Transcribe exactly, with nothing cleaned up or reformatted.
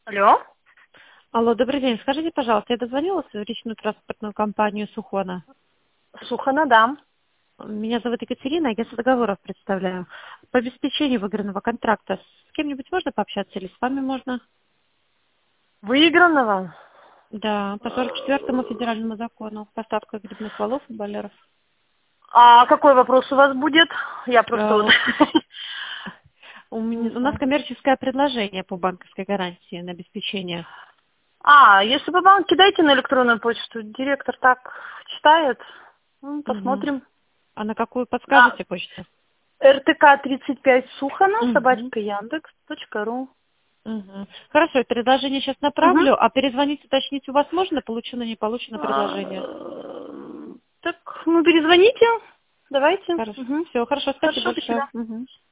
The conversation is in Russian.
Алло? Алло, добрый день. Скажите, пожалуйста, я дозвонилась в личную транспортную компанию Сухона. Сухана, да. Меня зовут Екатерина, агентство договоров представляю. По обеспечению выигранного контракта с кем-нибудь можно пообщаться или с вами можно? Выигранного? Да, по сорок четвёртому федеральному закону. Поставка грибных валов и баллеров. А какой вопрос у вас будет? Я просто вот... Э, У, Не меня- у нас знаю. коммерческое предложение по банковской гарантии на обеспечение. А, если по банку кидайте на электронную почту, директор так читает. Ну, Мгм. посмотрим. А на какую На подскажете почту? РТК тридцать пять Сухана, Мгм. собачка Яндекс точка ру. Мгм. Хорошо, я предложение сейчас Угу. направлю, а перезвонить, уточнить у вас можно, получено, не получено предложение? А, так, ну перезвоните. Давайте. Хорошо. Угу. Все, хорошо, спасибо Хорошо, до большое. свидания. Мгм.